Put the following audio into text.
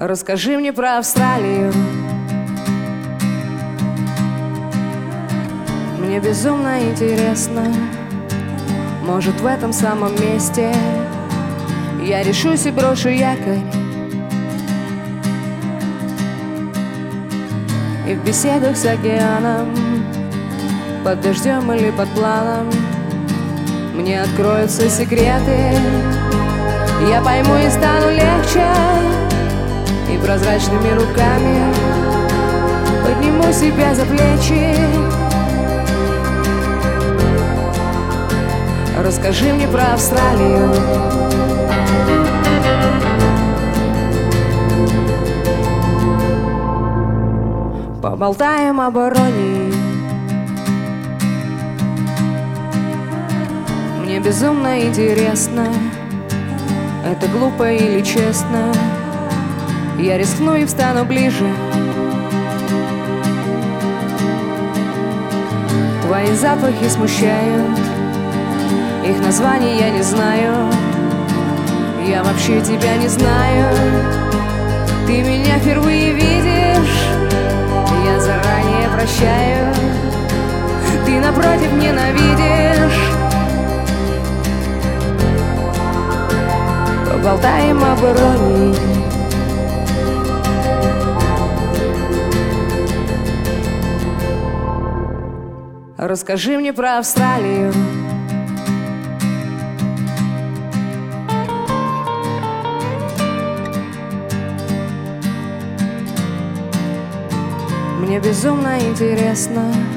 Расскажи мне про Австралию. Мне безумно интересно. Может, в этом самом месте я решусь и брошу якорь, и в беседах с океаном, под дождем или под планом, мне откроются секреты. Я пойму и стану легче, и прозрачными руками подниму себя за плечи. Расскажи мне про Австралию. Поболтаем об иронии. Мне безумно интересно, это глупо или честно. Я рискну и встану ближе. Твои запахи смущают, их названий я не знаю. Я вообще тебя не знаю. Ты меня впервые видишь, я заранее прощаю. Ты напротив ненавидишь. Поболтаем об иронии. Расскажи мне про Австралию. Мне безумно интересно.